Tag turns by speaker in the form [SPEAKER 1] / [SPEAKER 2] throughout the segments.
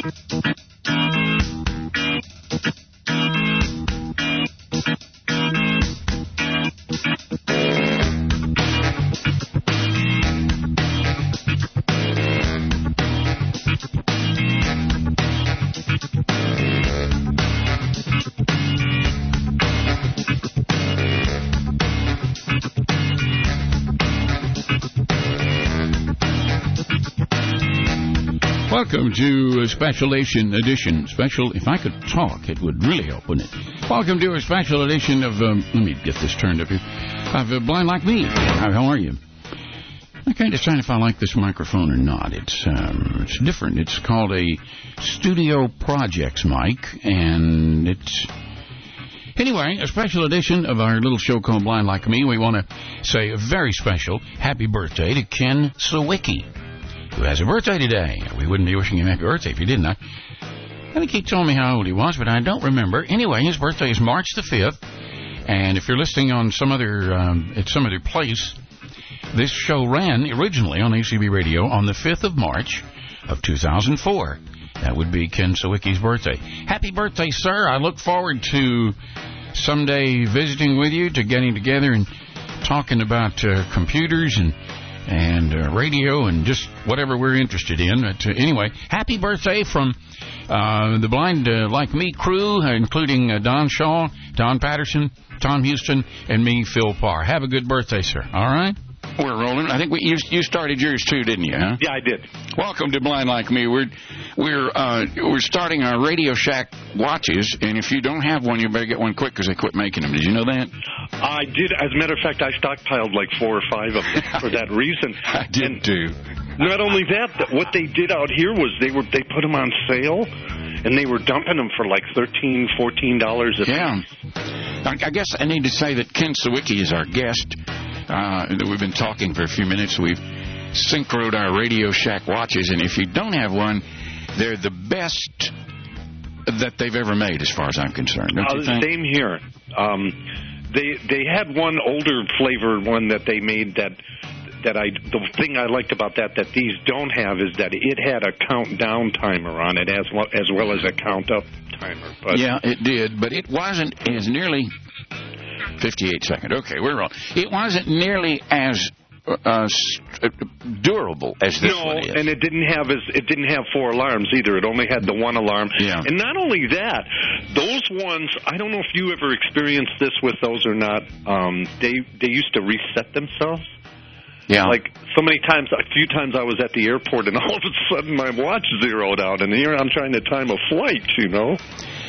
[SPEAKER 1] Welcome to a special edition. If I could talk, it would really help, wouldn't it? Welcome to a special edition of, let me get this turned up here, of Blind Like Me. How are you? I can't decide if I like this microphone or not. It's different. It's called a Studio Projects mic, and it's... Anyway, a special edition of our little show called Blind Like Me. We want to say a very special happy birthday to Ken Sawicki, who has a birthday today. We wouldn't be wishing him happy birthday if he didn't. I think he told me how old he was, but I don't remember. Anyway, his birthday is March the 5th, and if you're listening on some other at some other place, this show ran originally on ACB Radio on the 5th of March of 2004. That would be Ken Sawicki's birthday. Happy birthday, sir. I look forward to someday visiting with you, to getting together and talking about computers and radio and just whatever we're interested in. But anyway, happy birthday from the Blind Like Me crew, including Don Shaw, Don Patterson, Tom Houston, and me, Phil Parr. Have a good birthday, sir. All right? We're rolling. I think you started yours too, didn't you? Huh?
[SPEAKER 2] Yeah, I did.
[SPEAKER 1] Welcome to Blind Like Me. We're starting our Radio Shack watches, and if you don't have one, you better get one quick because they quit making them. Did you know that?
[SPEAKER 2] I did. As a matter of fact, I stockpiled like 4 or 5 of them for that reason.
[SPEAKER 1] I did too.
[SPEAKER 2] Not only that, what they did out here was they put them on sale, and they were dumping them for like $13, $14 a piece.
[SPEAKER 1] Yeah. I guess I need to say that Ken Sawicki is our guest. We've been talking for a few minutes. We've synchroed our Radio Shack watches, and if you don't have one, they're the best that they've ever made, as far as I'm concerned. Don't you think?
[SPEAKER 2] Same here. They had one older flavored one that they made the thing I liked about that these don't have is that it had a countdown timer on it as well as a count up timer. But
[SPEAKER 1] yeah, it did, but it wasn't as nearly 58 seconds. Okay, we're wrong. It wasn't nearly as durable as this one is.
[SPEAKER 2] No, and it didn't have 4 alarms either. It only had the 1 alarm.
[SPEAKER 1] Yeah.
[SPEAKER 2] And not only that, those ones, I don't know if you ever experienced this with those or not. They used to reset themselves.
[SPEAKER 1] Yeah.
[SPEAKER 2] Like a few times I was at the airport and all of a sudden my watch zeroed out, and here I'm trying to time a flight, you know.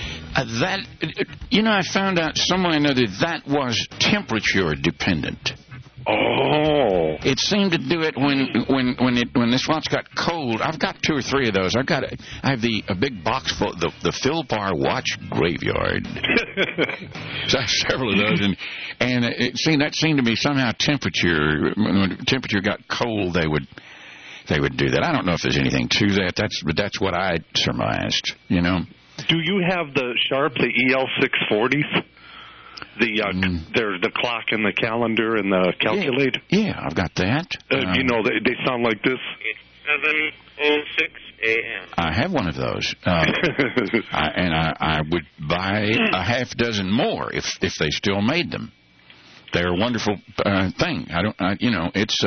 [SPEAKER 1] I found out somewhere or another that was temperature dependent.
[SPEAKER 2] Oh.
[SPEAKER 1] It seemed to do it when this watch got cold. I've got 2 or 3 of those. I have a big box full of the Phil Parr watch graveyard. So I have several of those, and that seemed to be somehow temperature. When temperature got cold, they would do that. I don't know if there's anything to that. That's what I surmised. You know.
[SPEAKER 2] Do you have the Sharp, the EL640s? The clock and the calendar and the calculator?
[SPEAKER 1] Yeah, I've got that.
[SPEAKER 2] They sound like this.
[SPEAKER 3] It's 7:06 a.m.
[SPEAKER 1] I have one of those. I would buy a half dozen more if they still made them. They're a wonderful thing. It's...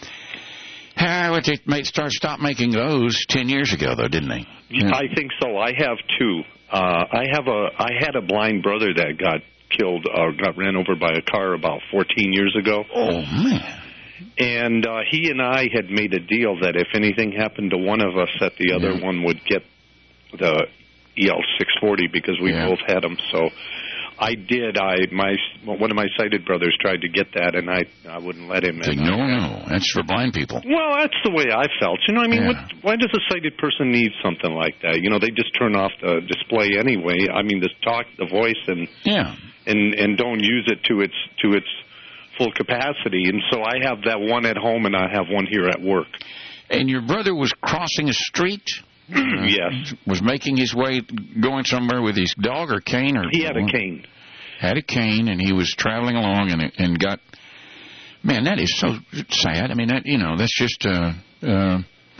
[SPEAKER 1] they stopped making those 10 years ago, though, didn't they?
[SPEAKER 2] Yeah. I think so. I have 2. I had a blind brother that got killed or got ran over by a car about 14 years ago.
[SPEAKER 1] Oh, man.
[SPEAKER 2] And he and I had made a deal that if anything happened to one of us, that the other one would get the EL640 because we both had them. So I did. One of my sighted brothers tried to get that, and I wouldn't let him.
[SPEAKER 1] No, that's for blind people.
[SPEAKER 2] Well, that's the way I felt. You know, I mean, why does a sighted person need something like that? You know, they just turn off the display anyway. I mean, the voice, and don't use it to its full capacity. And so I have that one at home, and I have one here at work.
[SPEAKER 1] And your brother was crossing a street?
[SPEAKER 2] Yes.
[SPEAKER 1] Was making his way, going somewhere with his dog or cane?
[SPEAKER 2] He had a cane.
[SPEAKER 1] Had a cane, and he was traveling along and got... Man, that is so sad. I mean, that's just...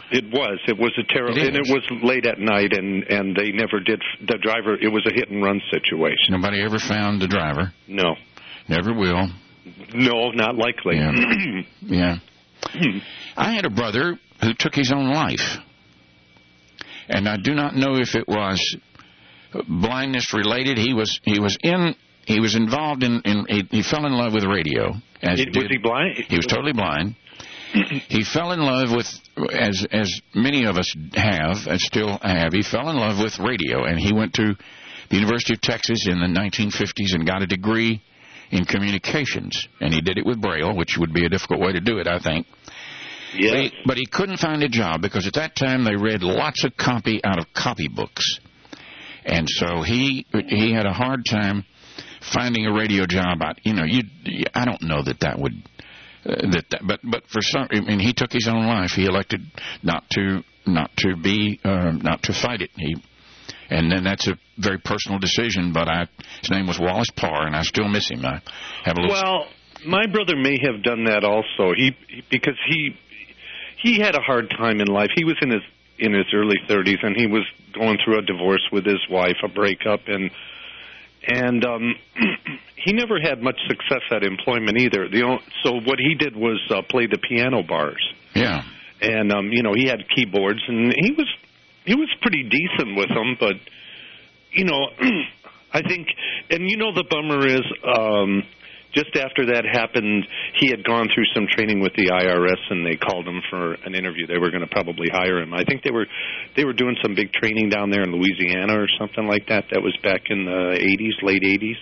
[SPEAKER 2] It was a terrible, and it was late at night, and they never did. The driver, it was a hit and run situation.
[SPEAKER 1] Nobody ever found the driver.
[SPEAKER 2] No,
[SPEAKER 1] never will.
[SPEAKER 2] No, not likely.
[SPEAKER 1] Yeah. I had a brother who took his own life, and I do not know if it was blindness related. He was involved in he fell in love with radio.
[SPEAKER 2] Was he blind?
[SPEAKER 1] He was totally blind. He fell in love with, as many of us have and still have, he fell in love with radio, and he went to the University of Texas in the 1950s and got a degree in communications, and he did it with Braille, which would be a difficult way to do it, I think.
[SPEAKER 2] Yes.
[SPEAKER 1] But he couldn't find a job because at that time they read lots of copy out of copybooks, and so he had a hard time finding a radio job. I don't know that would. But for some, I mean, he took his own life. He elected not to fight it. And then that's a very personal decision. But his name was Wallace Parr, and I still miss him. I have a little.
[SPEAKER 2] Well, my brother may have done that also. Because he had a hard time in life. He was in his early 30s, and he was going through a divorce with his wife, a breakup, and he never had much success at employment either. So what he did was play the piano bars.
[SPEAKER 1] Yeah.
[SPEAKER 2] And he had keyboards, and he was pretty decent with them. But I think, and the bummer is, just after that happened, he had gone through some training with the IRS, and they called him for an interview. They were going to probably hire him. I think they were doing some big training down there in Louisiana or something like that. That was back in the 80s, late 80s.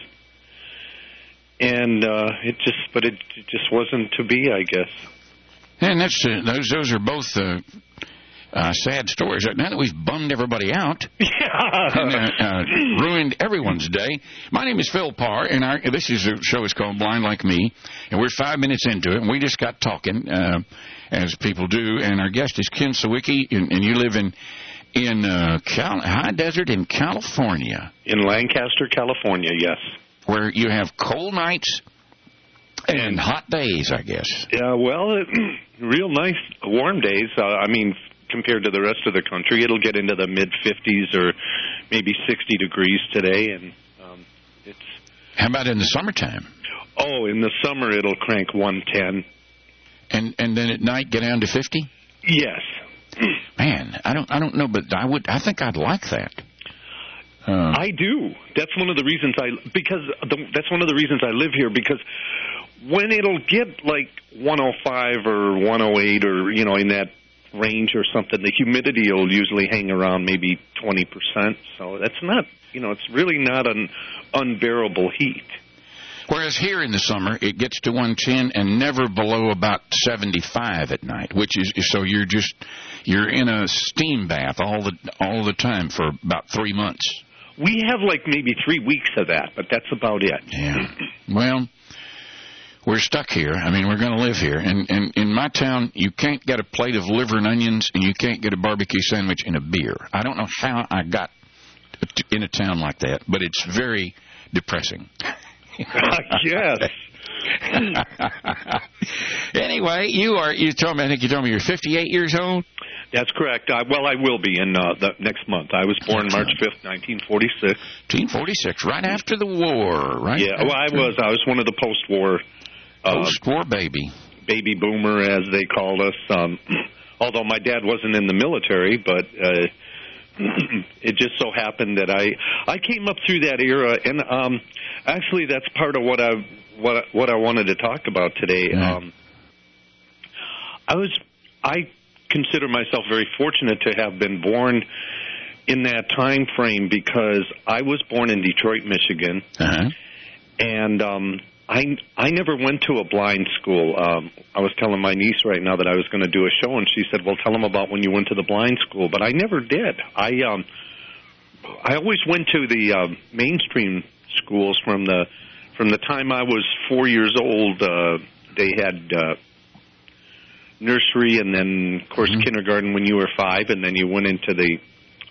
[SPEAKER 2] And it just wasn't to be, I guess.
[SPEAKER 1] And those are both sad stories. Now that we've bummed everybody out and ruined everyone's day. My name is Phil Parr, and this show is called Blind Like Me, and we're 5 minutes into it, and we just got talking, as people do, and our guest is Ken Sawicki, and you live in High Desert in California.
[SPEAKER 2] In Lancaster, California, yes.
[SPEAKER 1] Where you have cold nights and hot days, I guess. Yeah,
[SPEAKER 2] well, real nice warm days. Compared to the rest of the country, it'll get into the mid-50s or maybe 60 degrees today, and it's.
[SPEAKER 1] How about in the summertime?
[SPEAKER 2] Oh, in the summer it'll crank 110.
[SPEAKER 1] And then at night get down to 50?
[SPEAKER 2] Yes.
[SPEAKER 1] Man, I don't know, but I think I'd like that.
[SPEAKER 2] I do. That's one of the reasons that's one of the reasons I live here, because when it'll get like 105 or 108 or in that range or something, the humidity will usually hang around maybe 20%. So that's not, it's really not an unbearable heat.
[SPEAKER 1] Whereas here in the summer, it gets to 110 and never below about 75 at night, which is, so you're in a steam bath all the time for about 3 months.
[SPEAKER 2] We have like maybe 3 weeks of that, but that's about it.
[SPEAKER 1] Yeah. Well, we're stuck here. We're going to live here. And in my town, you can't get a plate of liver and onions, and you can't get a barbecue sandwich and a beer. I don't know how I got in a town like that, but it's very depressing.
[SPEAKER 2] Yes.
[SPEAKER 1] Anyway, you told me you're 58 years old?
[SPEAKER 2] That's correct. I will be in the next month. I was born March 5th, 1946.
[SPEAKER 1] 1946, right after the war, right?
[SPEAKER 2] Yeah, well, I was one of the post-war...
[SPEAKER 1] Post-war baby
[SPEAKER 2] boomer, as they called us. Although my dad wasn't in the military, but it just so happened that I came up through that era, and actually that's part of what I wanted to talk about today.
[SPEAKER 1] Mm-hmm.
[SPEAKER 2] I consider myself very fortunate to have been born in that time frame, because I was born in Detroit, Michigan, and I never went to a blind school. I was telling my niece right now that I was going to do a show, and she said, well, tell them about when you went to the blind school. But I never did. I always went to the mainstream schools from the time I was 4 years old. They had nursery, and then, of course, kindergarten when you were 5, and then you went into the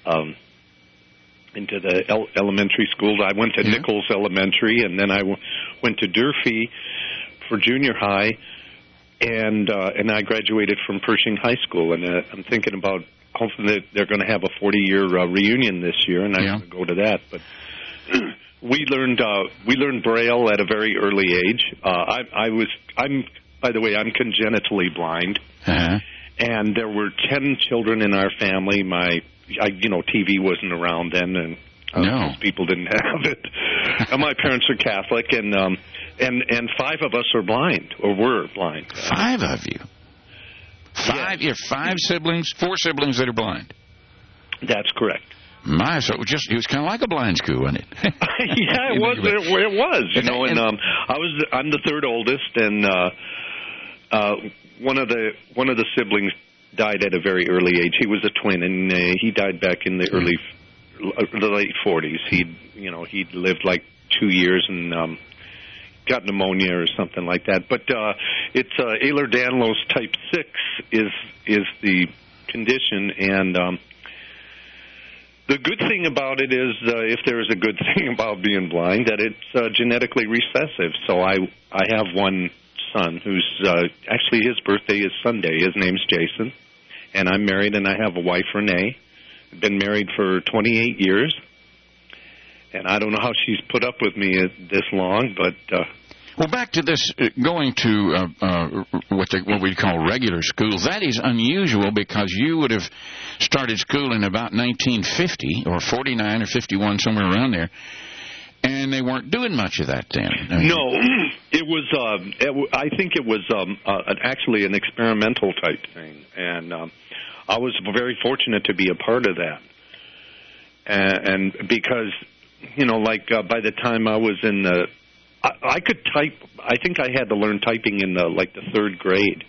[SPEAKER 2] elementary schools. I went to Nichols Elementary, and then I went to Durfee for junior high. and I graduated from Pershing High School, and I'm thinking about hopefully they're going to have a 40-year reunion this year, and I'm going to go to that. But we learned Braille at a very early age. By the way, I'm congenitally blind, and there were 10 children in our family. TV wasn't around then, and most people didn't have it. And my parents are Catholic, and 5 of us are blind, or were blind.
[SPEAKER 1] 5 of you? You have 5 siblings, 4 siblings that are blind.
[SPEAKER 2] That's correct.
[SPEAKER 1] So it was kind of like a blind school, wasn't it?
[SPEAKER 2] Yeah, it was. It was. And I'm the 3rd oldest, and one of the siblings died at a very early age. He was a twin, and he died back in the late 40s. He'd lived like 2 years and got pneumonia or something like that. But it's Ehlers-Danlos type 6 is the condition, and the good thing about it is, if there is a good thing about being blind, that it's genetically recessive. So I have one son who's actually his birthday is Sunday. His name's Jason, and I'm married, and I have a wife, Renee. I've been married for 28 years, and I don't know how she's put up with me this long, but...
[SPEAKER 1] Well, back to this, going to what we call regular schools, that is unusual because you would have started school in about 1950 or 49 or 51, somewhere around there, and they weren't doing much of that then.
[SPEAKER 2] No, it was, I think it was actually an experimental type thing, and I was very fortunate to be a part of that. And because, by the time I was in the... I could type. I think I had to learn typing in the 3rd grade,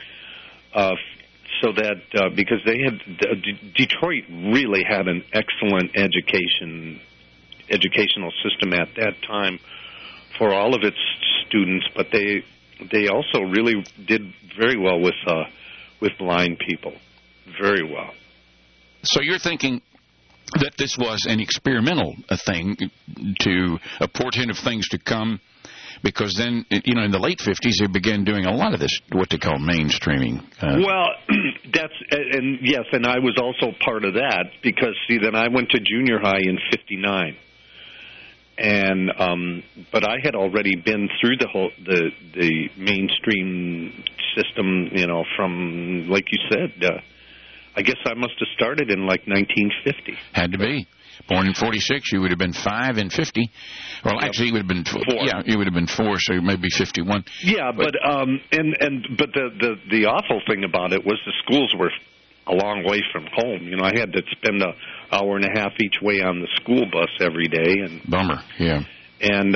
[SPEAKER 2] so that because they had Detroit really had an excellent educational system at that time for all of its students, but they also really did very well with blind people, very well.
[SPEAKER 1] So you're thinking that this was an experimental thing to a portent of things to come, because then, in the late 50s, they began doing a lot of this, what they call mainstreaming.
[SPEAKER 2] Well, and I was also part of that, because, then I went to junior high in 59. And, but I had already been through the mainstream system, from, like you said, I guess I must have started in 1950.
[SPEAKER 1] Had to be. Born in 46, you would have been 5 in 50. Well, actually, you would have been 4. Yeah, you would have been 4, so maybe 51.
[SPEAKER 2] Yeah, but the awful thing about it was the schools were a long way from home. I had to spend an hour and a half each way on the school bus every day. And
[SPEAKER 1] bummer. Yeah.
[SPEAKER 2] And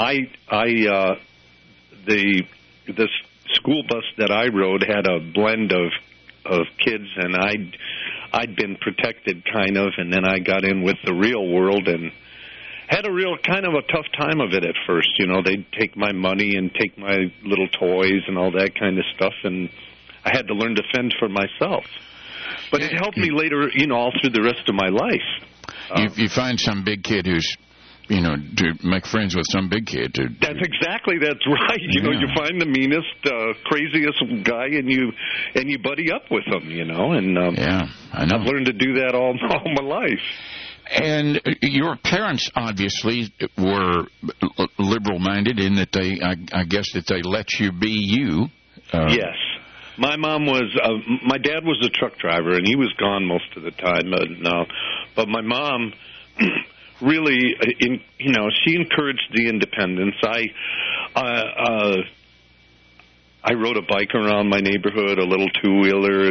[SPEAKER 2] the school bus that I rode had a blend of kids, and I'd been protected kind of, and then I got in with the real world and had a real kind of a tough time of it at first. They'd take my money and take my little toys and all that kind of stuff, and I had to learn to fend for myself. But it helped me later, all through the rest of my life.
[SPEAKER 1] You find some big kid who's to make friends with some big kid.
[SPEAKER 2] That's right. You find the meanest, craziest guy, and you buddy up with him, And
[SPEAKER 1] yeah, I know.
[SPEAKER 2] I've learned to do that all my life.
[SPEAKER 1] And your parents obviously were liberal-minded in that I guess that they let you be you.
[SPEAKER 2] Yes. My dad was a truck driver, and he was gone most of the time. But my mom... really, she encouraged the independence. I rode a bike around my neighborhood, a little two-wheeler,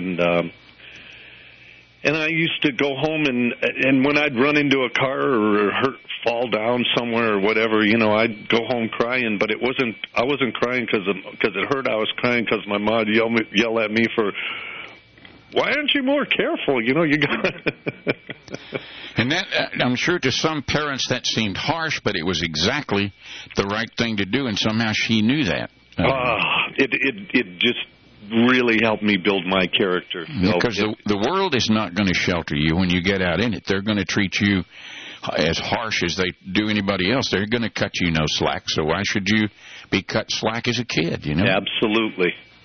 [SPEAKER 2] and I used to go home, and when I'd run into a car or fall down somewhere or whatever, I'd go home crying. But I wasn't crying because it hurt. I was crying because my mom would yell at me for, why aren't you more careful? You got.
[SPEAKER 1] And that, I'm sure to some parents that seemed harsh, but it was exactly the right thing to do, and somehow she knew that.
[SPEAKER 2] It just really helped me build my character.
[SPEAKER 1] Because the world is not going to shelter you when you get out in it. They're going to treat you as harsh as they do anybody else. They're going to cut you no slack, so why should you be cut slack as a kid,
[SPEAKER 2] Absolutely.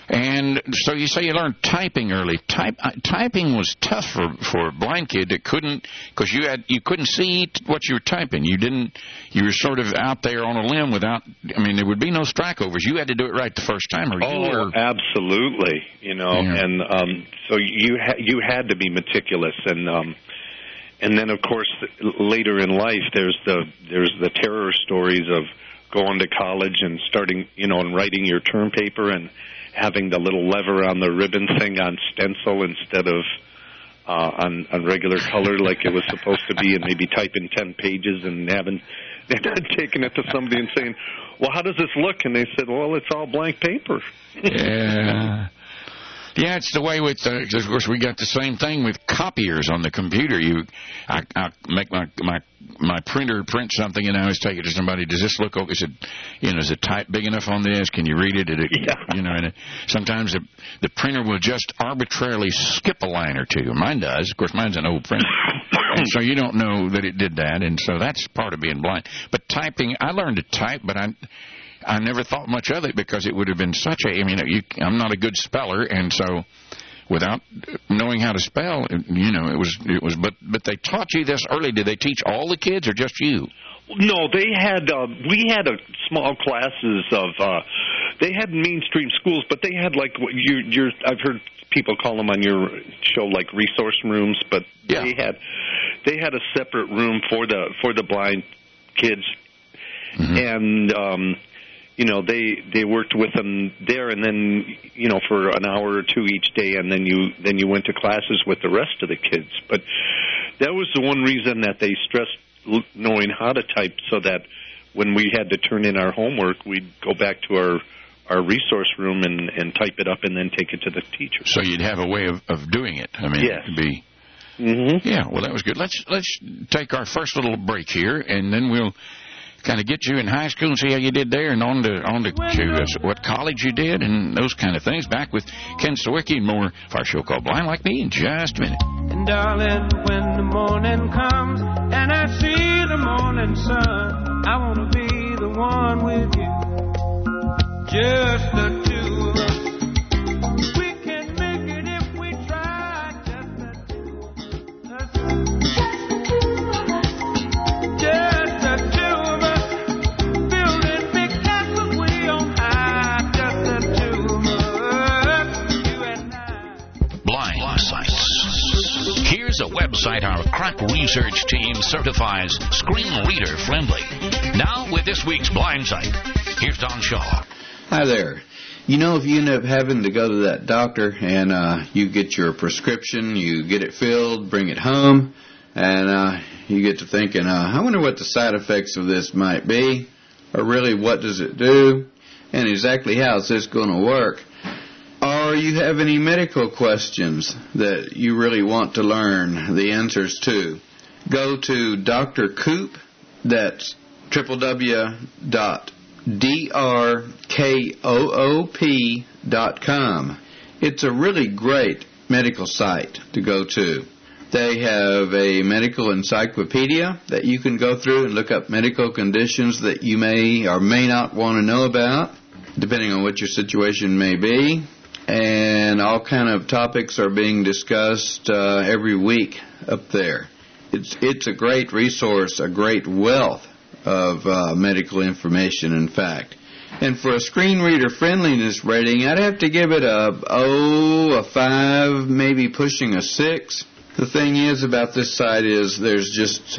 [SPEAKER 1] And so you say you learned typing early. Typing was tough for a blind kid that couldn't, because you couldn't see what you were typing. You were sort of out there on a limb without. I mean, there would be no strikeovers. You had to do it right the first time, or you were.
[SPEAKER 2] Absolutely. You know, yeah. And so you had to be meticulous, and then of course later in life there's the terror stories of going to college and starting, you know, and writing your term paper and having the little lever on the ribbon thing on stencil instead of on regular color like it was supposed to be, and maybe typing 10 pages and taking it to somebody and saying, well, how does this look? And they said, well, it's all blank paper.
[SPEAKER 1] Yeah. Yeah, it's the way with, of course, we got the same thing with copiers on the computer. I make my printer print something, and I always take it to somebody. Does this look okay? Is it type big enough on this? Can you read it?
[SPEAKER 2] Yeah.
[SPEAKER 1] You know, and sometimes the printer will just arbitrarily skip a line or two. Mine does. Of course, mine's an old printer. And so you don't know that it did that, and so that's part of being blind. But typing, I learned to type, but I never thought much of it because it would have been such a. I mean, I'm not a good speller, and so without knowing how to spell, you know, it was. But they taught you this early. Did they teach all the kids or just you?
[SPEAKER 2] No, they had. We had a small classes of. They had mainstream schools, but they had like I've heard people call them on your show like resource rooms, but
[SPEAKER 1] yeah.
[SPEAKER 2] They had a separate room for the blind kids, mm-hmm. And. You know, they worked with them there, and then, you know, for an hour or two each day, and then you went to classes with the rest of the kids. But that was the one reason that they stressed knowing how to type, so that when we had to turn in our homework, we'd go back to our resource room and type it up and then take it to the teacher.
[SPEAKER 1] So you'd have a way of doing it. I mean,
[SPEAKER 2] yes.
[SPEAKER 1] It could be.
[SPEAKER 2] Mm-hmm.
[SPEAKER 1] Yeah, well, that was good. Let's take our first little break here, and then we'll kind of get you in high school and see how you did there, and on to what college you did and those kind of things. Back with Ken Sawicki and more for our show called Blind Like Me in just a minute.
[SPEAKER 4] And darling, when the morning comes and I see the morning sun, I want to be the one with you, just the two of us. We can make it if we try, just the two of us. Just the two.
[SPEAKER 5] Here's a website our crack research team certifies screen reader friendly. Now with this week's Blind Site, here's Don Shaw.
[SPEAKER 6] Hi there. You know, if you end up having to go to that doctor and you get your prescription, you get it filled, bring it home, and you get to thinking, I wonder what the side effects of this might be, or really what does it do, and exactly how is this going to work. Or you have any medical questions that you really want to learn the answers to, go to Dr. Coop. That's www.drkoop.com. It's a really great medical site to go to. They have a medical encyclopedia that you can go through and look up medical conditions that you may or may not want to know about, depending on what your situation may be. And all kind of topics are being discussed every week up there. It's a great resource, a great wealth of medical information, in fact. And for a screen reader friendliness rating, I'd have to give it a 5, maybe pushing a 6. The thing is about this site is there's just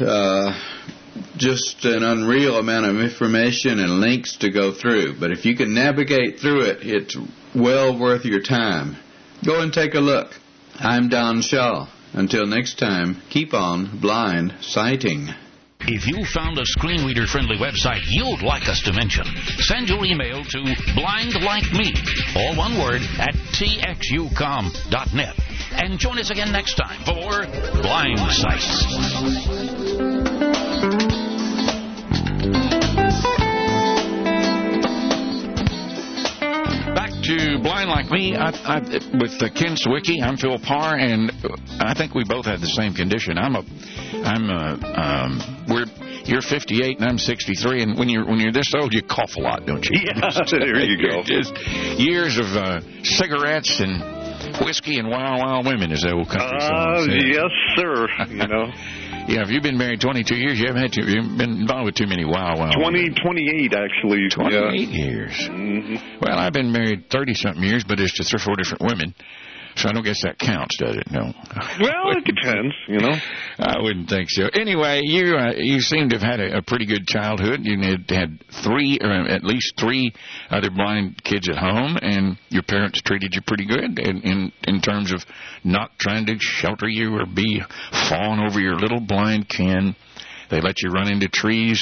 [SPEAKER 6] an unreal amount of information and links to go through. But if you can navigate through it, it's well worth your time. Go and take a look. I'm Don Shaw. Until next time, keep on blind sighting.
[SPEAKER 5] If you found a screen reader friendly website you'd like us to mention, send your email to blindlikeme, all one word, at txucom.net. And join us again next time for more Blind Sights.
[SPEAKER 1] To Blind Like Me, with Ken Sawicki, I'm Phil Parr, and I think we both had the same condition. You're 58 and I'm 63, and when you're this old, you cough a lot, don't you?
[SPEAKER 2] Yeah, there you go.
[SPEAKER 1] Just years of cigarettes and whiskey and wild women, as the old country song says.
[SPEAKER 2] Yes, sir. You know.
[SPEAKER 1] Yeah, if you've been married 22 years, you haven't been involved with too many wild
[SPEAKER 2] 28, actually.
[SPEAKER 1] 28 years.
[SPEAKER 2] Mm-hmm.
[SPEAKER 1] Well, I've been married 30-something years, but it's to 3 or 4 different women. So I don't guess that counts, does it? No.
[SPEAKER 2] Well, it depends, you know.
[SPEAKER 1] I wouldn't think so. Anyway, you seem to have had a pretty good childhood. You had at least three other blind kids at home, and your parents treated you pretty good in terms of not trying to shelter you or be fawn over your little blind kin. They let you run into trees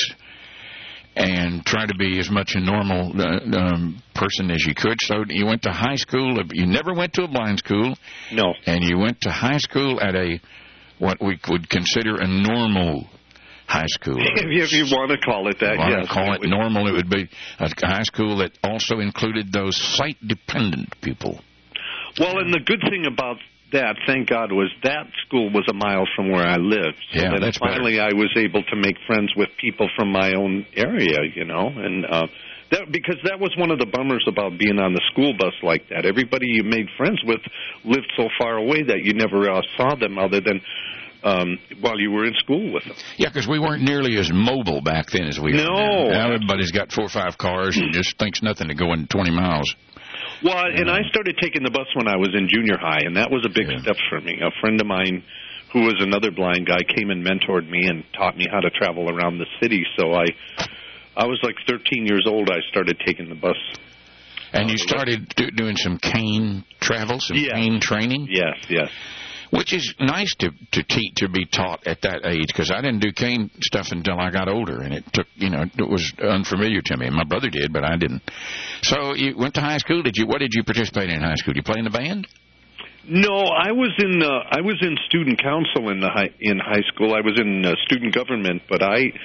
[SPEAKER 1] and try to be as much a normal person as you could. So you went to high school. You never went to a blind school.
[SPEAKER 2] No.
[SPEAKER 1] And you went to high school at what we would consider a normal high school.
[SPEAKER 2] If you want to call it that, yes.
[SPEAKER 1] Call it normal, it would be a high school that also included those sight-dependent people.
[SPEAKER 2] Well, and the good thing about that, thank God, was that school was a mile from where I lived. So
[SPEAKER 1] yeah, that's
[SPEAKER 2] finally
[SPEAKER 1] better.
[SPEAKER 2] I was able to make friends with people from my own area, you know, and because that was one of the bummers about being on the school bus like that. Everybody you made friends with lived so far away that you never saw them other than while you were in school with them.
[SPEAKER 1] Yeah, because we weren't nearly as mobile back then as we are now. Now everybody's got 4 or 5 cars and just thinks nothing to going 20 miles.
[SPEAKER 2] Well, and I started taking the bus when I was in junior high, and that was a big step for me. A friend of mine who was another blind guy came and mentored me and taught me how to travel around the city. So I was like 13 years old. I started taking the bus.
[SPEAKER 1] And you started doing some cane travel, some cane training?
[SPEAKER 2] Yes.
[SPEAKER 1] Which is nice to be taught at that age, because I didn't do cane stuff until I got older, and it took, it was unfamiliar to me. My brother did, but I didn't. So you went to high school. What did you participate in high school? Did you play in the band?
[SPEAKER 2] No, I was in student council in high school. I was in student government, but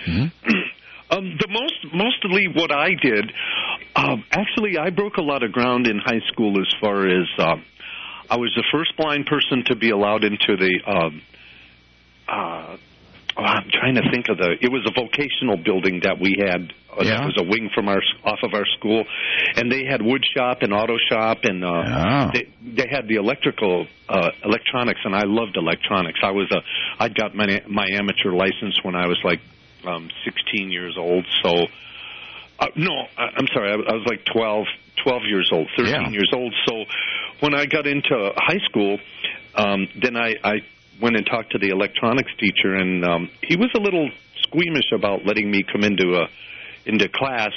[SPEAKER 2] mostly what I did, actually, I broke a lot of ground in high school as far as. I was the first blind person to be allowed into the, I'm trying to think of it was a vocational building that we had. It was a wing from off of our school. And they had wood shop and auto shop, and they had the electronics, and I loved electronics. I'd got my amateur license when I was like 16 years old, so... no, I'm sorry, I was like 12 years old, 13 years old. So when I got into high school, then I went and talked to the electronics teacher, and he was a little squeamish about letting me come into class.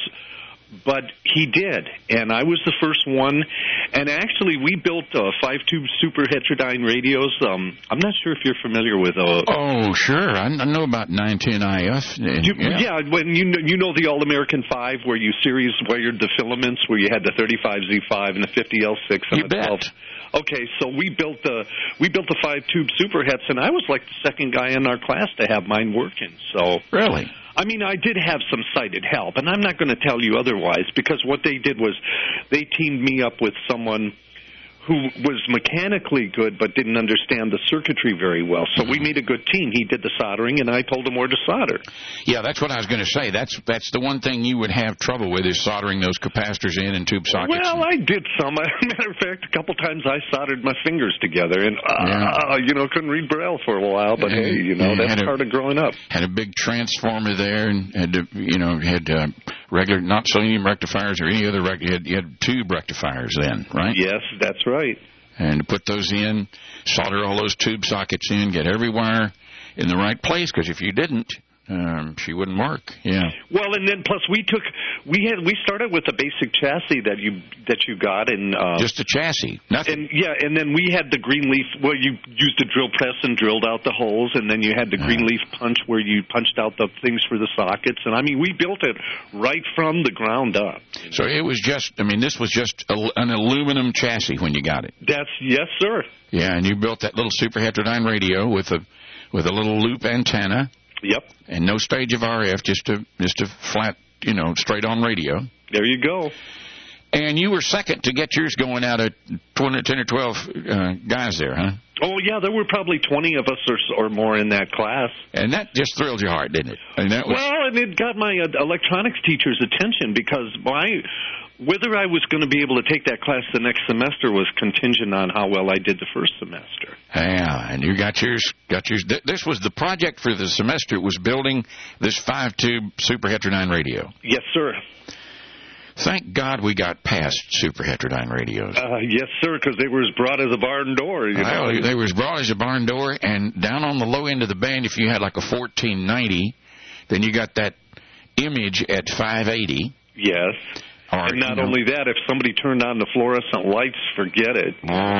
[SPEAKER 2] But he did, and I was the first one. And actually, we built 5-tube super heterodyne radios. I'm not sure if you're familiar with those.
[SPEAKER 1] Oh, sure. I know about 910IF.
[SPEAKER 2] When you know the All-American 5, where you series wired the filaments, where you had the 35Z5 and the 50L6 and the 12. Okay, so we built the 5-tube super hets, and I was like the second guy in our class to have mine working. So
[SPEAKER 1] really.
[SPEAKER 2] I mean, I did have some sighted help, and I'm not going to tell you otherwise, because what they did was they teamed me up with someone who was mechanically good but didn't understand the circuitry very well. So we made a good team. He did the soldering, and I told him where to solder.
[SPEAKER 1] Yeah, that's what I was going to say. That's the one thing you would have trouble with, is soldering those capacitors in and tube sockets.
[SPEAKER 2] Well, I did some. As a matter of fact, a couple times I soldered my fingers together, and, couldn't read Braille for a while, but hey, that's part of growing up.
[SPEAKER 1] Had a big transformer there, and had regular, not selenium rectifiers or any other you had tube rectifiers then, right?
[SPEAKER 2] Yes, that's right.
[SPEAKER 1] And to put those in, solder all those tube sockets in, get every wire in the right place, because if you didn't, she wouldn't work. Yeah.
[SPEAKER 2] Well, and then plus we started with a basic chassis that you got, and
[SPEAKER 1] just a chassis, nothing.
[SPEAKER 2] And then we had the green leaf. Well, you used a drill press and drilled out the holes, and then you had the green leaf punch where you punched out the things for the sockets. And I mean, we built it right from the ground up.
[SPEAKER 1] So it was just, this was just an aluminum chassis when you got it.
[SPEAKER 2] Yes, sir.
[SPEAKER 1] Yeah, and you built that little super heterodyne radio with a little loop antenna.
[SPEAKER 2] Yep.
[SPEAKER 1] And no stage of RF, just a flat, straight on radio.
[SPEAKER 2] There you go.
[SPEAKER 1] And you were second to get yours going out of 10 or 12 guys there, huh?
[SPEAKER 2] Oh, yeah, there were probably 20 of us or more in that class.
[SPEAKER 1] And that just thrilled your heart, didn't it? And
[SPEAKER 2] and it got my electronics teacher's attention because whether I was going to be able to take that class the next semester was contingent on how well I did the first semester.
[SPEAKER 1] Yeah, and you got yours. This was the project for the semester. It was building this 5-tube super heterodyne radio.
[SPEAKER 2] Yes, sir.
[SPEAKER 1] Thank God we got past super heterodyne radios.
[SPEAKER 2] Yes, sir, because they were as broad as a barn door.
[SPEAKER 1] They were as broad as a barn door, and down on the low end of the band, if you had like a 1490, then you got that image at 580.
[SPEAKER 2] Yes. And not only that, if somebody turned on the fluorescent lights, forget it.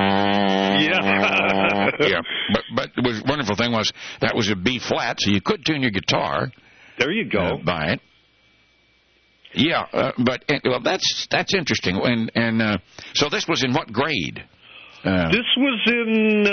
[SPEAKER 1] Yeah. But the wonderful thing was that was a B flat, so you could tune your guitar.
[SPEAKER 2] There you go.
[SPEAKER 1] By it. Yeah, that's interesting. And so this was in what grade?
[SPEAKER 2] This was in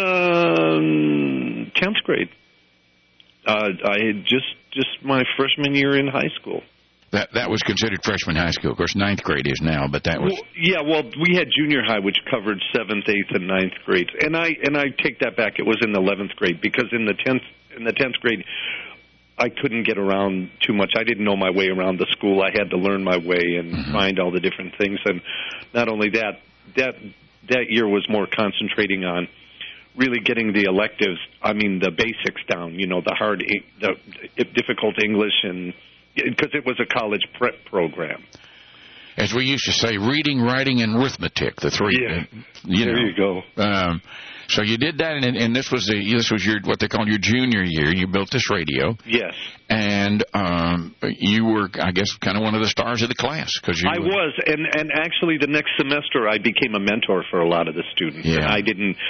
[SPEAKER 2] 10th grade. I had just my freshman year in high school.
[SPEAKER 1] That was considered freshman high school. Of course, 9th grade is now, but that was...
[SPEAKER 2] we had junior high, which covered 7th, 8th, and 9th grades. And I take that back. It was in the 11th grade, because in the 10th grade, I couldn't get around too much. I didn't know my way around the school. I had to learn my way and find all the different things. And not only that year was more concentrating on really getting the electives, the basics down, the difficult English, and because it was a college prep program.
[SPEAKER 1] As we used to say, reading, writing, and arithmetic, the three.
[SPEAKER 2] Yeah, there you go.
[SPEAKER 1] So you did that, and this was your what they call your junior year. You built this radio.
[SPEAKER 2] Yes.
[SPEAKER 1] And you were, I guess, kind of one of the stars of the class.
[SPEAKER 2] I was, and actually the next semester I became a mentor for a lot of the students.
[SPEAKER 1] Yeah.
[SPEAKER 2] And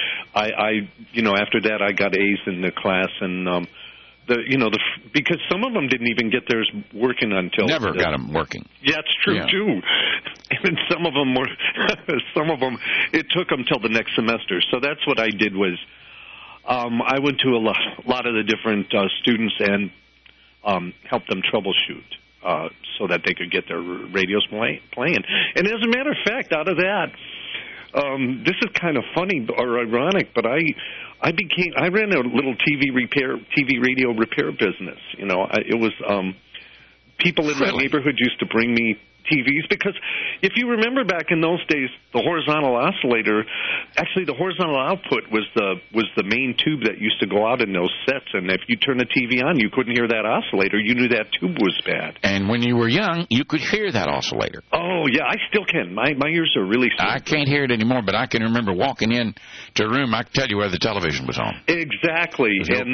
[SPEAKER 2] after that I got A's in the class, and because some of them didn't even get theirs working until...
[SPEAKER 1] Never got them working.
[SPEAKER 2] Yeah, it's true, too. And some of them it took them till the next semester. So that's what I did was, I went to a lot of the different students and helped them troubleshoot so that they could get their radios playing. And as a matter of fact, out of that, this is kind of funny or ironic, but I ran a little TV radio repair business. It was people in my neighborhood used to bring me TVs, because if you remember back in those days, the horizontal oscillator, actually the horizontal output was the main tube that used to go out in those sets, and if you turn the TV on, you couldn't hear that oscillator. You knew that tube was bad.
[SPEAKER 1] And when you were young, you could hear that oscillator.
[SPEAKER 2] Oh, yeah, I still can. My ears are really sensitive.
[SPEAKER 1] I can't hear it anymore, but I can remember walking in to a room, I could tell you where the television was on.
[SPEAKER 2] Exactly. And,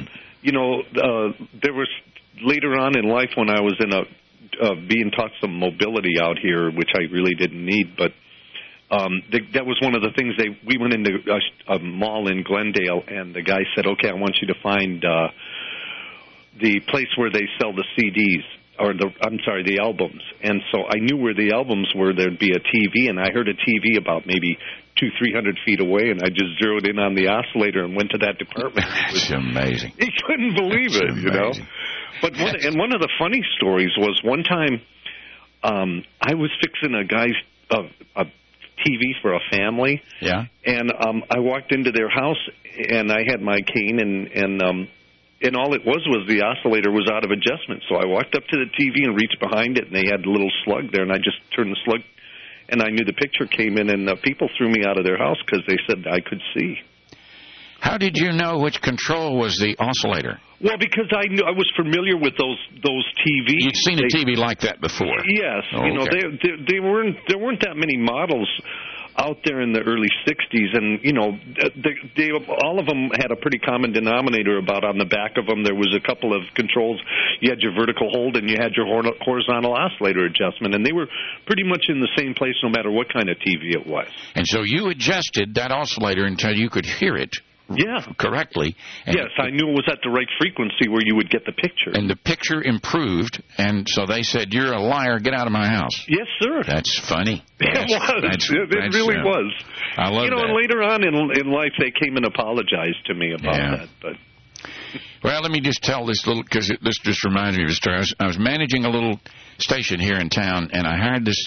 [SPEAKER 2] there was later on in life when I was being taught some mobility out here, which I really didn't need, but that was one of the things. We went into a mall in Glendale, and the guy said, "Okay, I want you to find the place where they sell the CDs, or the albums." And so I knew where the albums were. There'd be a TV, and I heard a TV about maybe 200-300 feet away, and I just zeroed in on the oscillator and went to that department.
[SPEAKER 1] That's amazing.
[SPEAKER 2] You couldn't believe it,
[SPEAKER 1] amazing.
[SPEAKER 2] But one of the funny stories was one time I was fixing a guy's a TV for a family.
[SPEAKER 1] Yeah.
[SPEAKER 2] And I walked into their house, and I had my cane, and all it was the oscillator was out of adjustment. So I walked up to the TV and reached behind it, and they had a little slug there, and I just turned the slug, and I knew the picture came in, and people threw me out of their house because they said I could see.
[SPEAKER 1] How did you know which control was the oscillator?
[SPEAKER 2] Well, because I knew I was familiar with those TVs.
[SPEAKER 1] You'd seen a TV like that before.
[SPEAKER 2] Yes,
[SPEAKER 1] okay.
[SPEAKER 2] There weren't that many models out there in the early '60s, and all of them had a pretty common denominator. About on the back of them, there was a couple of controls. You had your vertical hold, and you had your horizontal oscillator adjustment, and they were pretty much in the same place, no matter what kind of TV it was.
[SPEAKER 1] And so you adjusted that oscillator until you could hear it.
[SPEAKER 2] Yeah.
[SPEAKER 1] Correctly.
[SPEAKER 2] And yes, I knew it was at the right frequency where you would get the picture.
[SPEAKER 1] And the picture improved, and so they said, "You're a liar, get out of my house."
[SPEAKER 2] Yes, sir.
[SPEAKER 1] That's funny.
[SPEAKER 2] It was. It really was.
[SPEAKER 1] I love that.
[SPEAKER 2] And later on in life, they came and apologized to me about that. But
[SPEAKER 1] well, let me just tell this little, because this just reminds me of a story. I was managing a little station here in town, and I hired this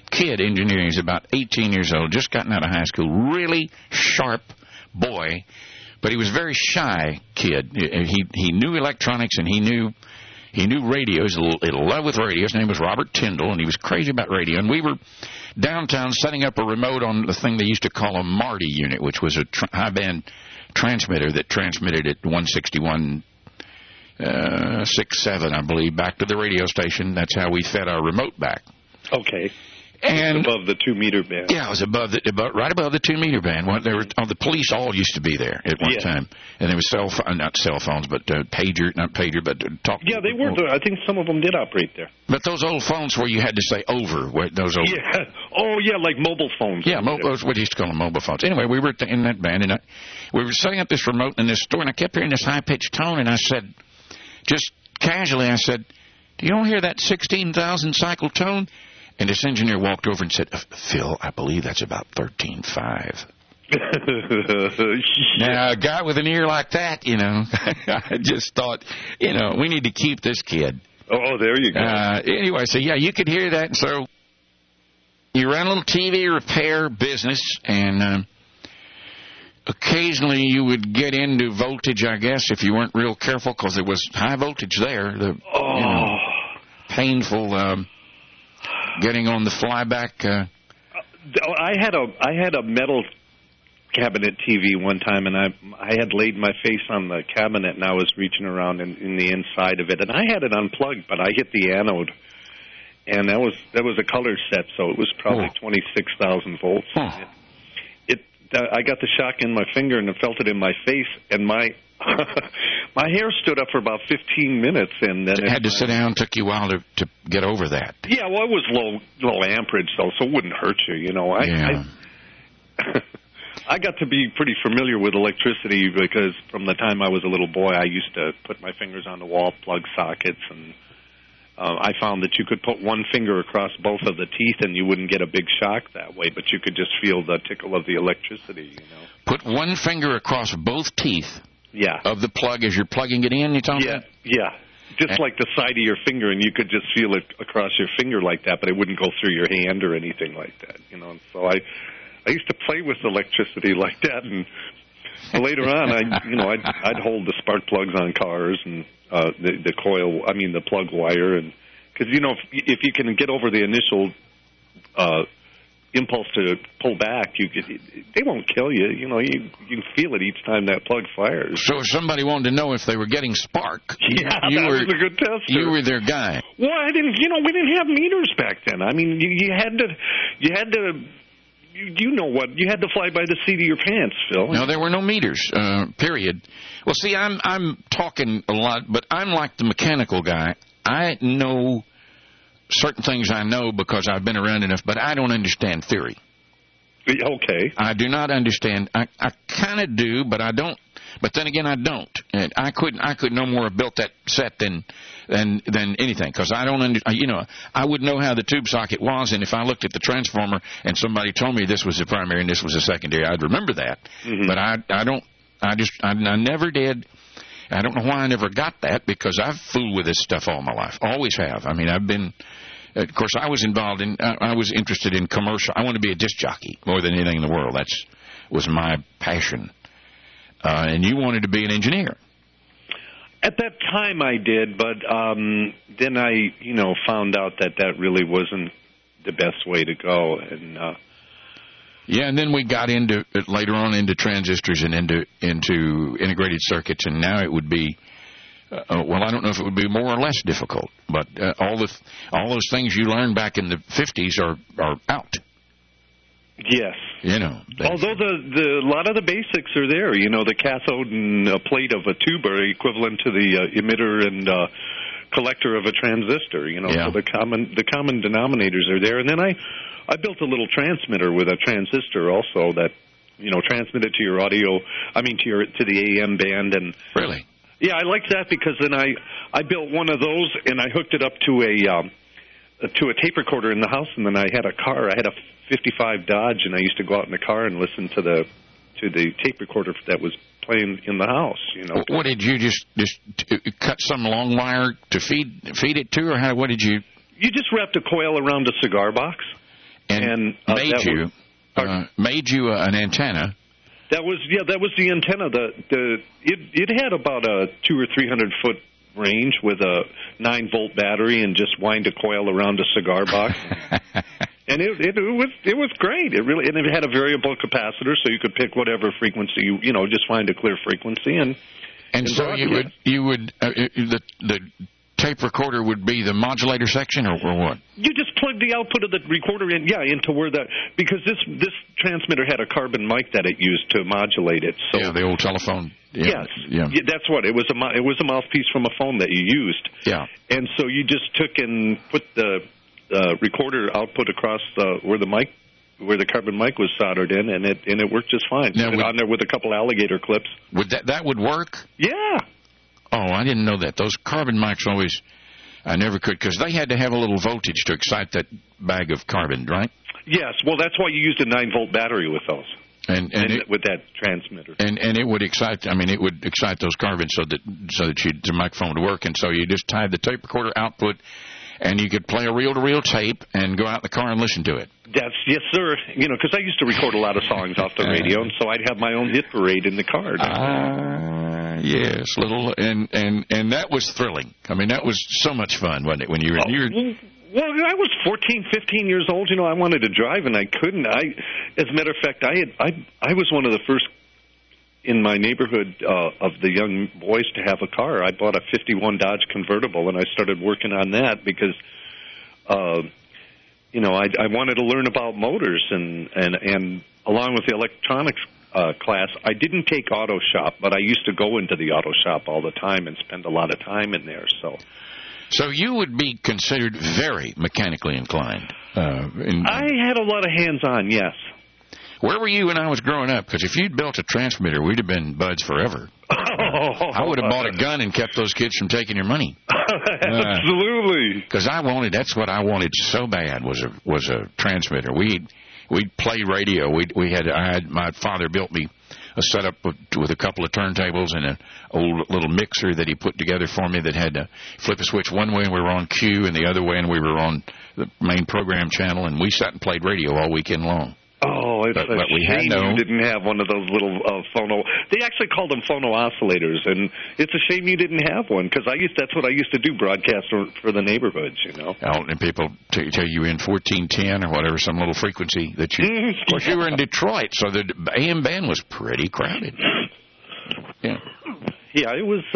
[SPEAKER 1] kid engineering. He's about 18 years old, just gotten out of high school. Really sharp boy, but he was a very shy kid. He knew electronics and he knew radio. He was in love with radio. His name was Robert Tyndall, and he was crazy about radio. And we were downtown setting up a remote on the thing they used to call a Marty unit, which was a high-band transmitter that transmitted at 161.67, I believe, back to the radio station. That's how we fed our remote back.
[SPEAKER 2] Okay.
[SPEAKER 1] And
[SPEAKER 2] above the 2-meter band.
[SPEAKER 1] Yeah, it was right above the 2-meter band. The police all used to be there at one time, and there was not cell phones, but talk.
[SPEAKER 2] Yeah, they were. I think some of them did operate there.
[SPEAKER 1] But those old phones where you had to say over,
[SPEAKER 2] Yeah. Oh, yeah, like mobile phones.
[SPEAKER 1] Yeah, what they used to call them, mobile phones. Anyway, we were in that band, and we were setting up this remote in this store, and I kept hearing this high-pitched tone, and I said, just casually, do you don't hear that 16,000 cycle tone? And this engineer walked over and said, Phil, I believe that's about 13.5. Now, a guy with an ear like that, I just thought, we need to keep this kid.
[SPEAKER 2] Oh, there you go.
[SPEAKER 1] Anyway, so, yeah, you could hear that. And so you ran a little TV repair business, and occasionally you would get into voltage, I guess, if you weren't real careful, because there was high voltage there. Painful... getting on the flyback.
[SPEAKER 2] I had a metal cabinet TV one time, and I had laid my face on the cabinet, and I was reaching around in the inside of it, and I had it unplugged, but I hit the anode, and that was a color set, so it was probably 26,000 volts.
[SPEAKER 1] Oh.
[SPEAKER 2] I got the shock in my finger and I felt it in my face, and my hair stood up for about 15 minutes, and then
[SPEAKER 1] had to sit down. Took you a while to get over that.
[SPEAKER 2] Yeah, well, it was low amperage though, so it wouldn't hurt you. I got to be pretty familiar with electricity because from the time I was a little boy, I used to put my fingers on the wall, plug sockets, and I found that you could put one finger across both of the teeth and you wouldn't get a big shock that way, but you could just feel the tickle of the electricity.
[SPEAKER 1] Put one finger across both teeth.
[SPEAKER 2] Yeah.
[SPEAKER 1] Of the plug as you're plugging it in, you talking about?
[SPEAKER 2] Yeah. Just like the side of your finger, and you could just feel it across your finger like that, but it wouldn't go through your hand or anything like that, And so I used to play with electricity like that, and later on, I'd hold the spark plugs on cars and the plug wire, and because if you can get over the initial impulse to pull back, they won't kill you. You can feel it each time that plug fires.
[SPEAKER 1] So if somebody wanted to know if they were getting spark,
[SPEAKER 2] that was a good tester.
[SPEAKER 1] You were their guy.
[SPEAKER 2] Well, we didn't have meters back then. I mean, you had to. You had to fly by the seat of your pants, Phil.
[SPEAKER 1] No, there were no meters, period. Well, see, I'm talking a lot, but I'm like the mechanical guy. I know certain things I know because I've been around enough, but I don't understand theory.
[SPEAKER 2] Okay.
[SPEAKER 1] I do not understand. I kind of do, but I don't. But then again, I don't. And I could no more have built that set than anything, because I don't I would know how the tube socket was, and if I looked at the transformer and somebody told me this was the primary and this was the secondary, I'd remember that. Mm-hmm. But I never did. I don't know why I never got that, because I've fooled with this stuff all my life. Always have. I mean, I've been. Of course, I was interested in commercial. I wanted to be a disc jockey more than anything in the world. That was my passion. And you wanted to be an engineer.
[SPEAKER 2] At that time, I did, but then I, found out that really wasn't the best way to go. And
[SPEAKER 1] and then we got later on into transistors and into integrated circuits, and now it would be. Well, I don't know if it would be more or less difficult, but all those things you learned back in the 50s are out.
[SPEAKER 2] Yes. Although a lot of the basics are there. The cathode and a plate of a tube are equivalent to the emitter and collector of a transistor. So the common denominators are there. And then I built a little transmitter with a transistor also that transmitted to your audio. To the AM band. And
[SPEAKER 1] really.
[SPEAKER 2] Yeah, I liked that because then I built one of those and I hooked it up to a tape recorder in the house, and then I had a car. I had a 55 Dodge, and I used to go out in the car and listen to the tape recorder that was playing in the house.
[SPEAKER 1] What did you just cut some long wire to feed it to, or what did you?
[SPEAKER 2] You just wrapped a coil around a cigar box.
[SPEAKER 1] And made you an antenna.
[SPEAKER 2] That was the antenna. It had about a 200 or 300 foot range with a 9-volt battery and just wind a coil around a cigar box. And it was great. It had a variable capacitor, so you could pick whatever frequency just find a clear frequency and
[SPEAKER 1] so you would the tape recorder would be the modulator section, or what?
[SPEAKER 2] You just plug the output of the recorder into where because this transmitter had a carbon mic that it used to modulate it. So
[SPEAKER 1] the old telephone.
[SPEAKER 2] Yeah. Yes, that's what it was. It was a mouthpiece from a phone that you used.
[SPEAKER 1] Yeah,
[SPEAKER 2] and so you just took and put the recorder output across where the carbon mic was soldered in, and it worked just fine. Now, on there with a couple alligator clips.
[SPEAKER 1] Would that would work?
[SPEAKER 2] Yeah.
[SPEAKER 1] Oh, I didn't know that. Those carbon mics always, I never could, because they had to have a little voltage to excite that bag of carbon, right?
[SPEAKER 2] Yes. Well, that's why you used a 9-volt battery with those. And with that transmitter.
[SPEAKER 1] And it would excite. I mean, it would excite those carbons so that the microphone would work. And so you just tied the tape recorder output, and you could play a reel-to-reel tape and go out in the car and listen to it.
[SPEAKER 2] Yes, sir. Because I used to record a lot of songs off the radio, and so I'd have my own hit parade in the car.
[SPEAKER 1] Yes, and that was thrilling. I mean, that was so much fun, wasn't it? When you were.
[SPEAKER 2] Well, I was 14, 15 years old. I wanted to drive, and I couldn't. As a matter of fact, I was one of the first in my neighborhood of the young boys to have a car. I bought a 51 Dodge convertible, and I started working on that because, I wanted to learn about motors, and along with the electronics class, I didn't take auto shop, but I used to go into the auto shop all the time and spend a lot of time in there.
[SPEAKER 1] So you would be considered very mechanically inclined.
[SPEAKER 2] I had a lot of hands-on, yes.
[SPEAKER 1] Where were you when I was growing up? Because if you'd built a transmitter, we'd have been buds forever. I would have bought a gun and kept those kids from taking your money.
[SPEAKER 2] Absolutely.
[SPEAKER 1] Because that's what I wanted so bad was a transmitter. We'd play radio. My father built me a setup with a couple of turntables and an old little mixer that he put together for me that had to flip a switch one way and we were on Q and the other way and we were on the main program channel, and we sat and played radio all weekend long.
[SPEAKER 2] Oh, it's a shame you didn't have one of those little phono. They actually called them phono oscillators, and it's a shame you didn't have one because that's what I used to do, broadcast for the neighborhoods, Oh,
[SPEAKER 1] and people tell you in 1410 or whatever, some little frequency that you. Of course, you were in Detroit, so the AM band was pretty crowded. Yeah.
[SPEAKER 2] Yeah, it was.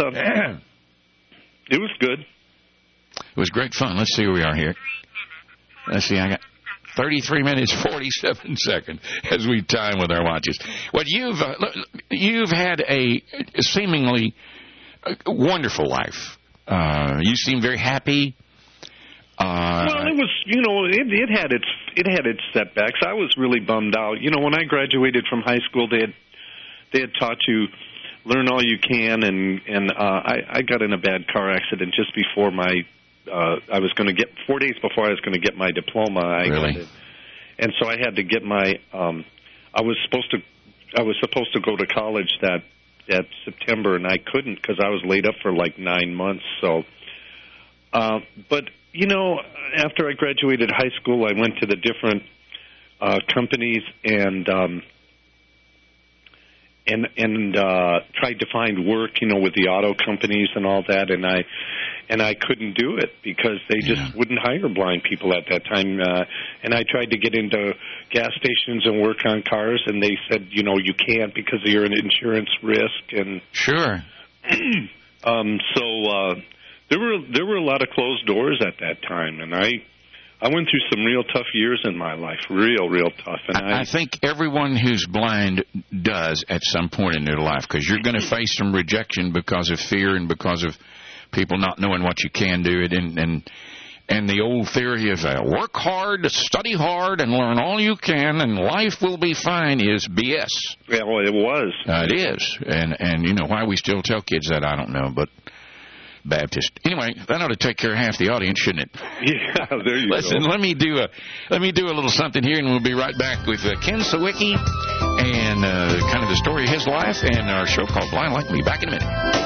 [SPEAKER 2] It was good.
[SPEAKER 1] It was great fun. Let's see where we are here. Let's see. I got 33 minutes, 47 seconds as we time with our watches. Well, you've had a seemingly wonderful life. You seem very happy.
[SPEAKER 2] Well, it was, it had its setbacks. I was really bummed out. When I graduated from high school, they had taught you learn all you can, and I got in a bad car accident just before I was going to get 4 days before I was going to get my diploma.
[SPEAKER 1] Really?
[SPEAKER 2] And so I had to get my. I was supposed to go to college that September, and I couldn't because I was laid up for like 9 months. So, but after I graduated high school, I went to the different companies and tried to find work, with the auto companies and all that, and I couldn't do it because they just wouldn't hire blind people at that time. And I tried to get into gas stations and work on cars, and they said, you can't because you're an insurance risk. And
[SPEAKER 1] sure.
[SPEAKER 2] So there were a lot of closed doors at that time, and I went through some real tough years in my life, real tough. And
[SPEAKER 1] I think everyone who's blind does at some point in their life, because you're going to face some rejection because of fear and because of people not knowing what you can do. And the old theory of work hard, study hard, and learn all you can, and life will be fine is BS.
[SPEAKER 2] Yeah, well, it was.
[SPEAKER 1] It is. And why we still tell kids that, I don't know, but Baptist. Anyway, that ought to take care of half the audience, shouldn't it?
[SPEAKER 2] Yeah, there you go.
[SPEAKER 1] Listen, let me do a little something here, and we'll be right back with Ken Sawicki and kind of the story of his life and our show called Blind Like Me. Back in a minute.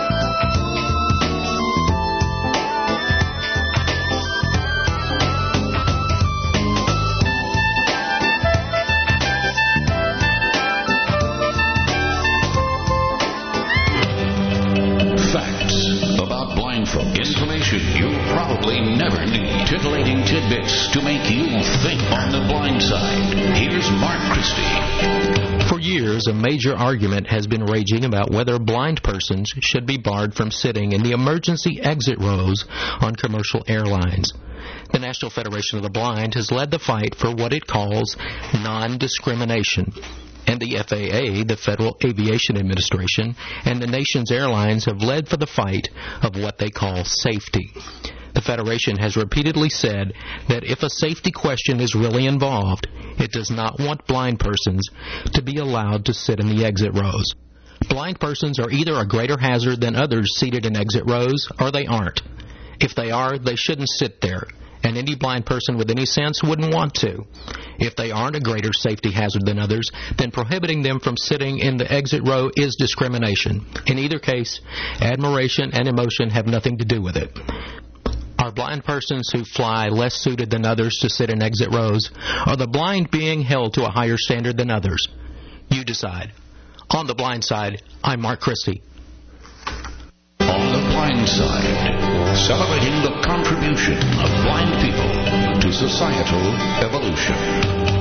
[SPEAKER 5] never need titillating tidbits to make you think on the blind side. Here's Mark Christie.
[SPEAKER 7] For years, a major argument has been raging about whether blind persons should be barred from sitting in the emergency exit rows on commercial airlines. The National Federation of the Blind has led the fight for what it calls non-discrimination. And the FAA, the Federal Aviation Administration, and the nation's airlines have led for the fight of what they call safety. The Federation has repeatedly said that if a safety question is really involved, it does not want blind persons to be allowed to sit in the exit rows. Blind persons are either a greater hazard than others seated in exit rows, or they aren't. If they are, they shouldn't sit there, and any blind person with any sense wouldn't want to. If they aren't a greater safety hazard than others, then prohibiting them from sitting in the exit row is discrimination. In either case, admiration and emotion have nothing to do with it. Are blind persons who fly less suited than others to sit in exit rows? Are the blind being held to a higher standard than others? You decide. On the Blind Side, I'm Mark Christie.
[SPEAKER 5] On the Blind Side, celebrating the contribution of blind people to societal evolution.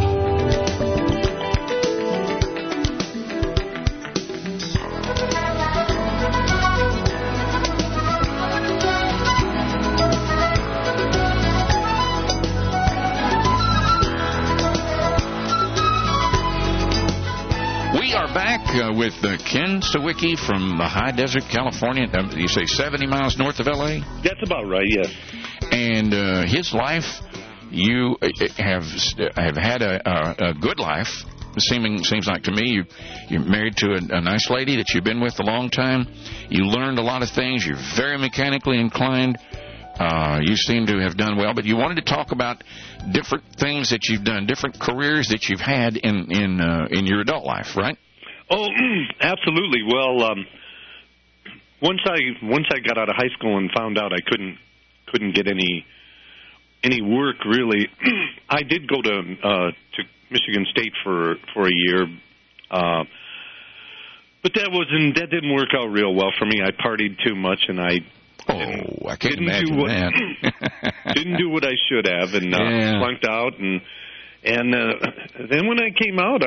[SPEAKER 1] With Ken Sawicki from the high desert, California. You say 70 miles north of L.A.?
[SPEAKER 2] That's about right, yes.
[SPEAKER 1] And his life, you have had a good life. Seems like to me you're married to a nice lady that you've been with a long time. You learned a lot of things. You're very mechanically inclined. You seem to have done well. But you wanted to talk about different things that you've done, different careers that you've had in your adult life, right?
[SPEAKER 2] Oh, absolutely. Well, once I got out of high school and found out I couldn't get any work really, I did go to Michigan State for a year, but that didn't work out real well for me. I partied too much, and I
[SPEAKER 1] can't imagine that.
[SPEAKER 2] Didn't do what I should have, and flunked out, and then when I came out,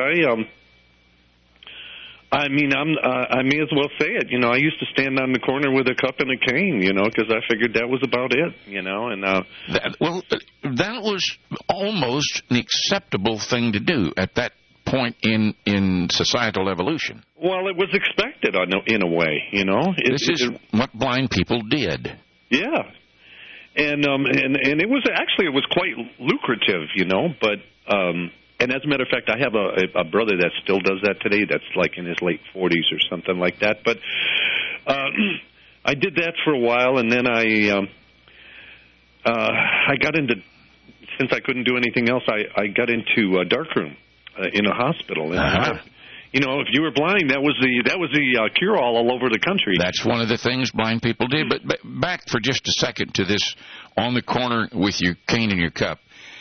[SPEAKER 2] I may as well say it. I used to stand on the corner with a cup and a cane, because I figured that was about it, And
[SPEAKER 1] that was almost an acceptable thing to do at that point in societal evolution.
[SPEAKER 2] Well, it was expected in a way,
[SPEAKER 1] This is what blind people did.
[SPEAKER 2] Yeah, and it was quite lucrative, but. And as a matter of fact, I have a brother that still does that today. That's like in his late 40s or something like that. But I did that for a while, and then I got into, since I couldn't do anything else, I got into a darkroom in a hospital. And if you were blind, that was the cure-all all over the country. That's
[SPEAKER 1] one of the things blind people did. But back for just a second to this on the corner with your cane and your cup.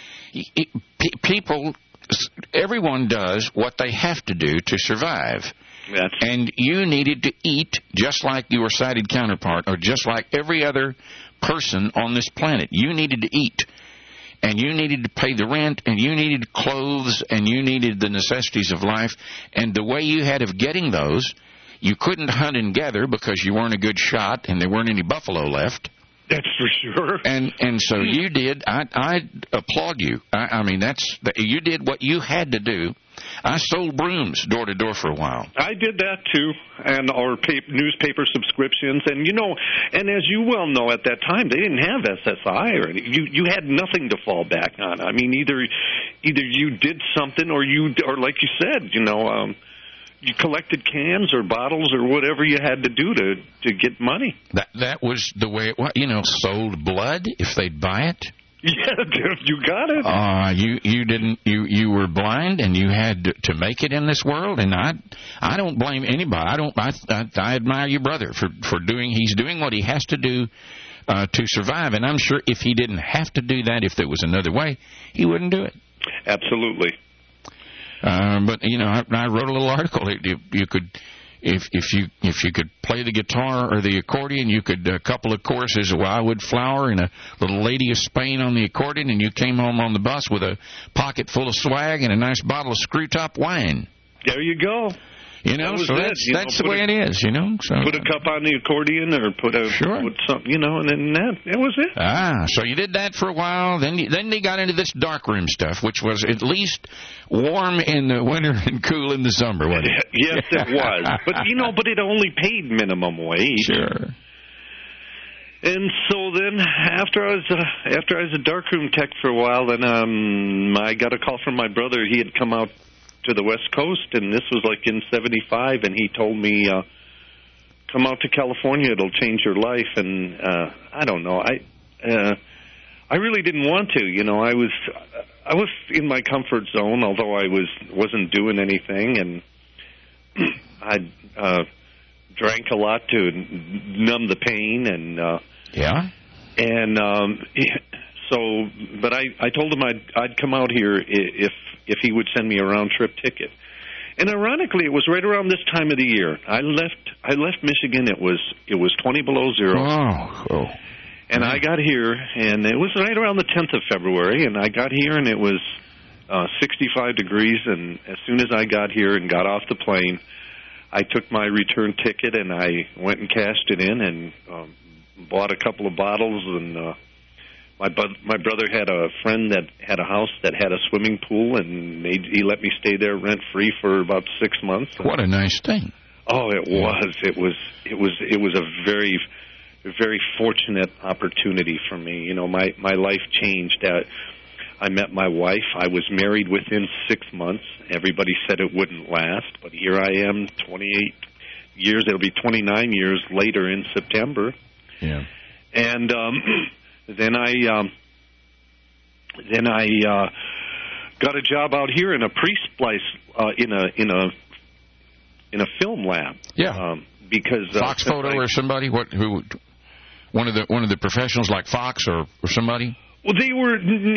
[SPEAKER 1] Everyone does what they have to do to survive. And you needed to eat just like your sighted counterpart, or just like every other person on this planet. You needed to eat. And you needed to pay the rent, and you needed clothes, and you needed the necessities of life. And the way you had of getting those, you couldn't hunt and gather because you weren't a good shot and there weren't any buffalo left.
[SPEAKER 2] That's for sure.
[SPEAKER 1] And so you did. I applaud you. You did what you had to do. I sold brooms door to door for a while.
[SPEAKER 2] I did that too, or newspaper subscriptions, and and as you well know, at that time they didn't have SSI or anything. You had nothing to fall back on. I mean, either you did something, or like you said, you collected cans or bottles or whatever you had to do to get money.
[SPEAKER 1] That was the way it was. Sold blood if they'd buy it.
[SPEAKER 2] Yeah, you got it.
[SPEAKER 1] You didn't. You were blind, and you had to make it in this world. And I don't blame anybody. I admire your brother for doing. He's doing what he has to do to survive. And I'm sure if he didn't have to do that, if there was another way, he wouldn't do it.
[SPEAKER 2] Absolutely.
[SPEAKER 1] But I wrote a little article. You could if you could play the guitar or the accordion, you could a couple of choruses of Wildwood Flower and a little Lady of Spain on the accordion, and you came home on the bus with a pocket full of swag and a nice bottle of Screw-Top wine.
[SPEAKER 2] There you go.
[SPEAKER 1] You know, so that's the way it is, you know. So,
[SPEAKER 2] put a cup on the accordion or put something, you know, and then that was it.
[SPEAKER 1] So you did that for a while. Then they got into this darkroom stuff, which was at least warm in the winter and cool in the summer, wasn't it?
[SPEAKER 2] Yes, it was. But, you know, it only paid minimum wage.
[SPEAKER 1] Sure.
[SPEAKER 2] And so then, after I was a darkroom tech for a while, then I got a call from my brother. He had come out to the West Coast, and this was like in '75, and he told me, "Come out to California; it'll change your life." And I don't know, I really didn't want to. You know, I was in my comfort zone, although I wasn't doing anything, and I drank a lot to numb the pain, and so, but I told him I'd come out here if he would send me a round trip ticket. And ironically, it was right around this time of the year. I left Michigan. It was 20 below zero.
[SPEAKER 1] Oh.
[SPEAKER 2] And I got here, and it was right around the 10th of February. And I got here, and it was 65 degrees. And as soon as I got here and got off the plane, I took my return ticket and I went and cashed it in and bought a couple of bottles. And my brother had a friend that had a house that had a swimming pool, and he let me stay there rent-free for about 6 months.
[SPEAKER 1] What a nice thing.
[SPEAKER 2] Oh, it was. It was a very, very fortunate opportunity for me. You know, my life changed. I met my wife. I was married within 6 months. Everybody said it wouldn't last, but here I am, 28 years. It'll be 29 years later in September.
[SPEAKER 1] Yeah.
[SPEAKER 2] And then I got a job out here in a pre-splice in a film lab.
[SPEAKER 1] Yeah.
[SPEAKER 2] Because
[SPEAKER 1] Fox Photo or somebody, one of the professionals like Fox or somebody.
[SPEAKER 2] Well, they were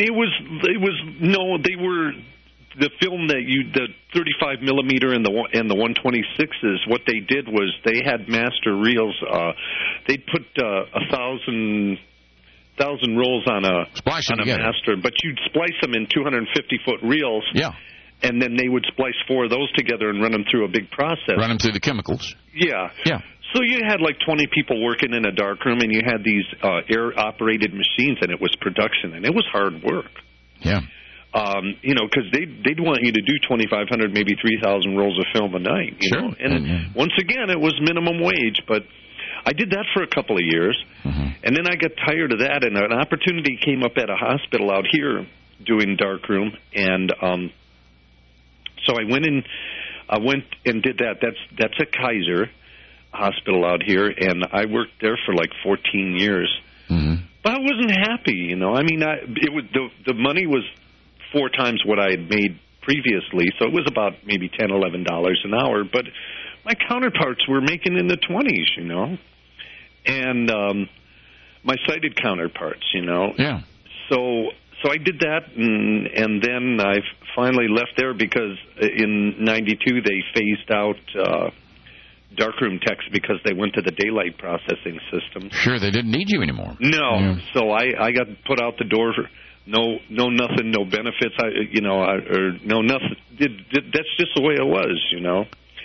[SPEAKER 2] the film that the 35 millimeter and the 126s. What they did was they had master reels. They'd put 1,000 rolls on a master, but you'd splice them in 250-foot reels.
[SPEAKER 1] Yeah.
[SPEAKER 2] And then they would splice 4 of those together and run them through a big process.
[SPEAKER 1] Run them through the chemicals.
[SPEAKER 2] Yeah.
[SPEAKER 1] Yeah.
[SPEAKER 2] So you had like 20 people working in a darkroom, and you had these air-operated machines, and it was production, and it was hard work.
[SPEAKER 1] Yeah.
[SPEAKER 2] You know, because they'd want you to do 2,500, maybe 3,000 rolls of film a night. You know? And once again, it was minimum wage, but I did that for a couple of years, and then I got tired of that, and an opportunity came up at a hospital out here doing darkroom, and so I went and did that. That's at Kaiser Hospital out here, and I worked there for like 14 years. But I wasn't happy, you know. I mean, the money was 4 times what I had made previously, so it was about maybe $10, $11 an hour. But my counterparts were making in the 20s, you know, and my sighted counterparts, you know.
[SPEAKER 1] Yeah.
[SPEAKER 2] So I did that, and then I finally left there because in '92 they phased out darkroom techs because they went to the daylight processing system.
[SPEAKER 1] Sure, they didn't need you anymore.
[SPEAKER 2] No, yeah. So I got put out the door. No nothing, no benefits. No nothing. That's just the way it was, you know.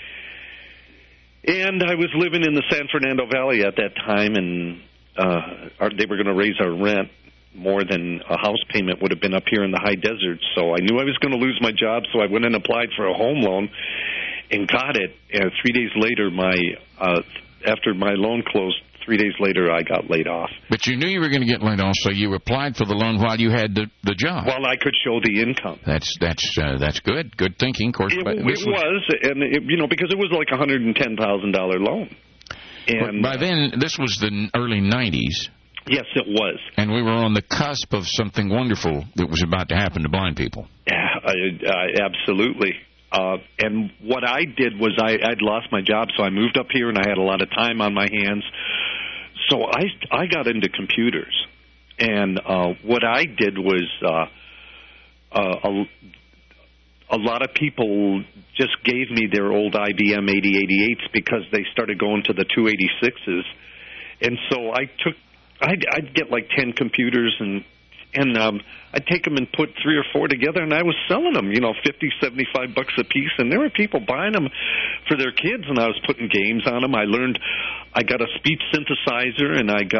[SPEAKER 2] And I was living in the San Fernando Valley at that time, and they were going to raise our rent more than a house payment would have been up here in the high desert. So I knew I was going to lose my job, so I went and applied for a home loan and got it. And 3 days later, after my loan closed, 3 days later, I got laid off.
[SPEAKER 1] But you knew you were going to get laid off, so you applied for the loan while you had the job.
[SPEAKER 2] Well, I could show the income.
[SPEAKER 1] That's good. Good thinking, of course.
[SPEAKER 2] It was, and because it was like a $110,000 loan. And
[SPEAKER 1] by then, this was the early 90s.
[SPEAKER 2] Yes, it was.
[SPEAKER 1] And we were on the cusp of something wonderful that was about to happen to blind people.
[SPEAKER 2] Yeah, absolutely. And what I did was I'd lost my job, so I moved up here, and I had a lot of time on my hands. So I got into computers. And what I did was a lot of people just gave me their old IBM 8088s because they started going to the 286s. And so I'd get like 10 computers and I'd take them and put 3 or 4 together, and I was selling them, $50, $75 a piece, and there were people buying them for their kids, and I was putting games on them. I got a speech synthesizer, and I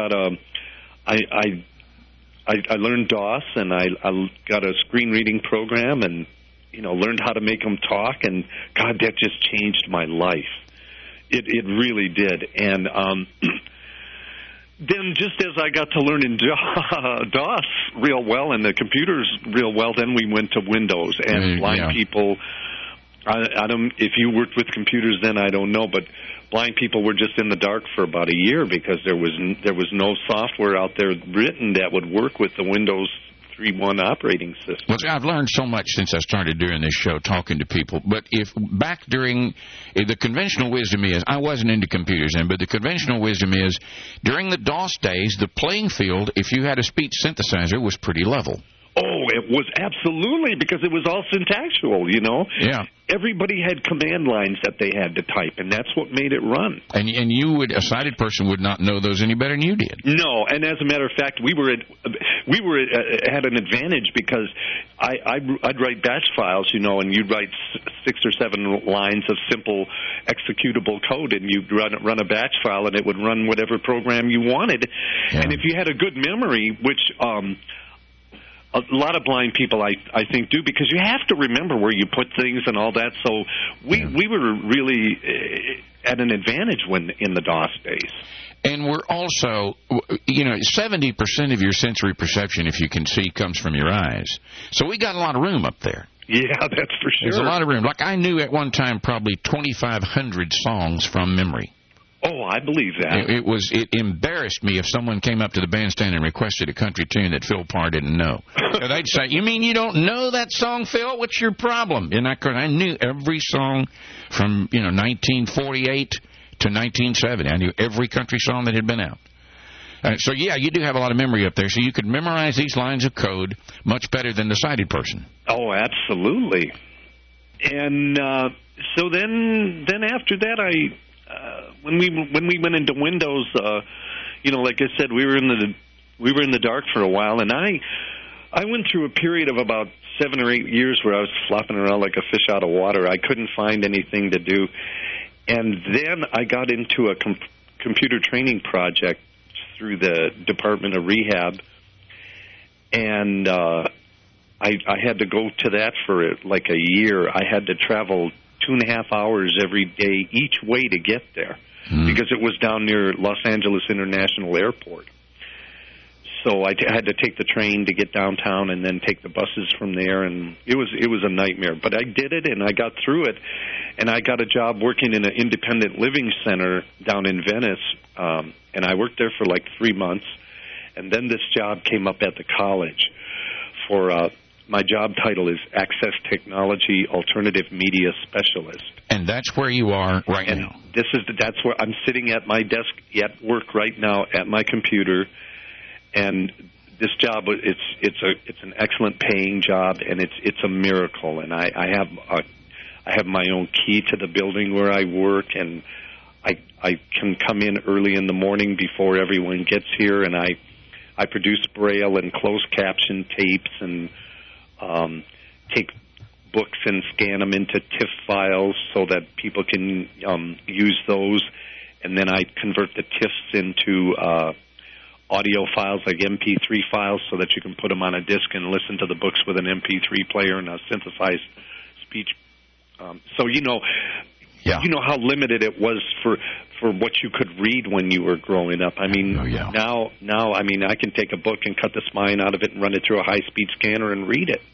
[SPEAKER 2] learned DOS, and I got a screen reading program, and learned how to make them talk, and God, that just changed my life. It really did, and then just as I got to learn in DOS real well and the computers real well, then we went to Windows. And blind people, I don't. If you worked with computers then, I don't know, but blind people were just in the dark for about a year because there was no software out there written that would work with the Windows 3.1 operating system.
[SPEAKER 1] Well, I've learned so much since I started doing this show, talking to people. But if back during the conventional wisdom is, I wasn't into computers then, but the conventional wisdom is, during the DOS days, the playing field, if you had a speech synthesizer, was pretty level.
[SPEAKER 2] Oh, it was absolutely, because it was all syntactual,
[SPEAKER 1] Yeah.
[SPEAKER 2] Everybody had command lines that they had to type, and that's what made it run.
[SPEAKER 1] And a sighted person would not know those any better than you did.
[SPEAKER 2] No, and as a matter of fact, we had an advantage because I'd write batch files, and you'd write 6 or 7 lines of simple executable code, and you'd run a batch file, and it would run whatever program you wanted. Yeah. And if you had a good memory, which a lot of blind people, I think, do, because you have to remember where you put things and all that. So we were really at an advantage when in the DOS days.
[SPEAKER 1] And we're also, 70% of your sensory perception, if you can see, comes from your eyes. So we got a lot of room up there.
[SPEAKER 2] Yeah, that's for sure.
[SPEAKER 1] There's a lot of room. Like, I knew at one time probably 2,500 songs from memory.
[SPEAKER 2] Oh, I believe that.
[SPEAKER 1] It embarrassed me if someone came up to the bandstand and requested a country tune that Phil Parr didn't know. So they'd say, "You mean you don't know that song, Phil? What's your problem?" And I knew every song from 1948 to 1970. I knew every country song that had been out. So yeah, you do have a lot of memory up there. So you could memorize these lines of code much better than the sighted person.
[SPEAKER 2] Oh, absolutely. And so then after that, when we went into Windows, like I said, we were in the dark for a while, and I went through a period of about 7 or 8 years where I was flopping around like a fish out of water. I couldn't find anything to do, and then I got into a computer training project through the Department of Rehab, and I had to go to that for like a year. I had to travel 2.5 hours every day each way to get there because it was down near Los Angeles International Airport. So I had to take the train to get downtown and then take the buses from there, and it was a nightmare. But I did it, and I got through it, and I got a job working in an independent living center down in Venice, and I worked there for like 3 months, and then this job came up at the college for my job title is Access Technology Alternative Media Specialist. And
[SPEAKER 1] that's where you are right now.
[SPEAKER 2] That's where I'm sitting at my desk at work right now at my computer. And this job, it's an excellent paying job, and it's a miracle. And I have my own key to the building where I work, and I can come in early in the morning before everyone gets here, and I produce Braille and closed caption tapes and take books and scan them into TIFF files so that people can use those, and then I convert the TIFFs into audio files like MP3 files so that you can put them on a disc and listen to the books with an MP3 player and a synthesized speech. So you know how limited it was for what you could read when you were growing up. I mean, now I mean, I can take a book and cut the spine out of it and run it through a high-speed scanner and read it.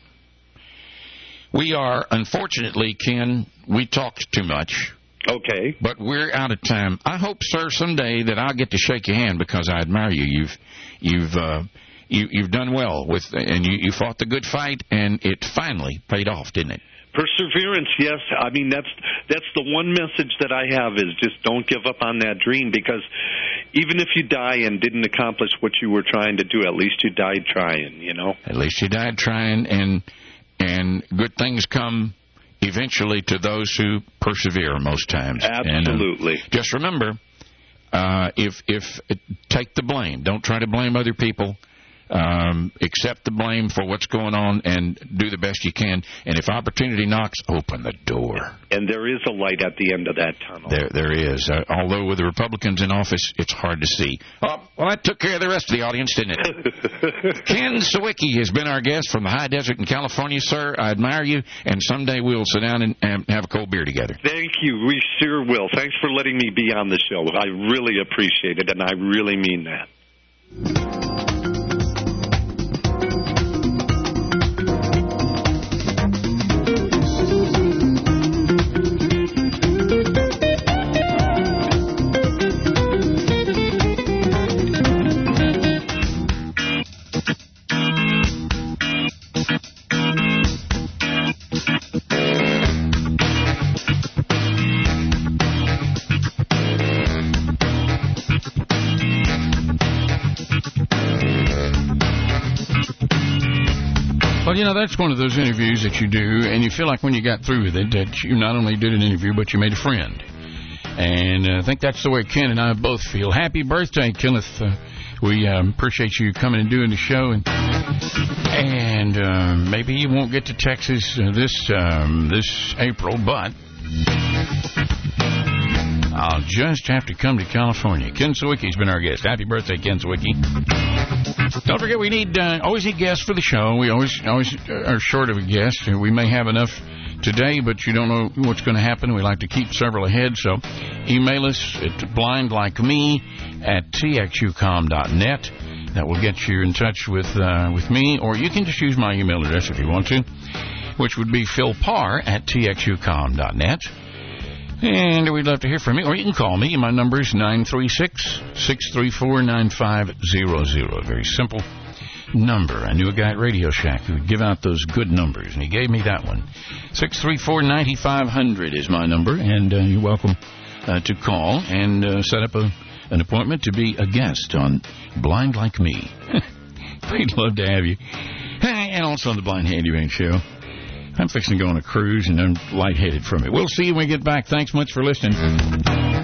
[SPEAKER 1] We are, unfortunately, Ken, we talked too much.
[SPEAKER 2] Okay.
[SPEAKER 1] But we're out of time. I hope, sir, someday that I'll get to shake your hand because I admire you. You've done well and you fought the good fight, and it finally paid off, didn't it?
[SPEAKER 2] Perseverance, yes. I mean, that's the one message that I have is just don't give up on that dream, because even if you die and didn't accomplish what you were trying to do, at least you died trying, you know?
[SPEAKER 1] At least you died trying, and good things come eventually to those who persevere most times.
[SPEAKER 2] Absolutely.
[SPEAKER 1] And, just remember, if take the blame. Don't try to blame other people. Accept the blame for what's going on and do the best you can. And if opportunity knocks, open the door.
[SPEAKER 2] And there is a light at the end of that tunnel.
[SPEAKER 1] There is. Although with the Republicans in office, it's hard to see. Oh, well, that took care of the rest of the audience, didn't it? Ken Sawicki has been our guest from the high desert in California, sir. I admire you, and someday we'll sit down and have a cold beer together.
[SPEAKER 2] Thank you. We sure will. Thanks for letting me be on the show. I really appreciate it, and I really mean that.
[SPEAKER 1] Well, that's one of those interviews that you do, and you feel like when you got through with it that you not only did an interview, but you made a friend. And I think that's the way Ken and I both feel. Happy birthday, Kenneth. We appreciate you coming and doing the show. And maybe you won't get to Texas this April, but I'll just have to come to California. Ken Sawicki's been our guest. Happy birthday, Ken Sawicki. Don't forget, we always need guests for the show. We always are short of a guest. We may have enough today, but you don't know what's going to happen. We like to keep several ahead, so email us at blindlikeme@txucom.net. That will get you in touch with me, or you can just use my email address if you want to, which would be philparr@txucom.net. And we'd love to hear from you, or you can call me. My number is 936-634-9500. Very simple number. I knew a guy at Radio Shack who would give out those good numbers, and he gave me that one. 634-9500 is my number, and you're welcome to call and set up an appointment to be a guest on Blind Like Me. We'd love to have you. And also on the Blind Handyman Show. I'm fixing to go on a cruise, and I'm lightheaded from it. We'll see you when we get back. Thanks much for listening.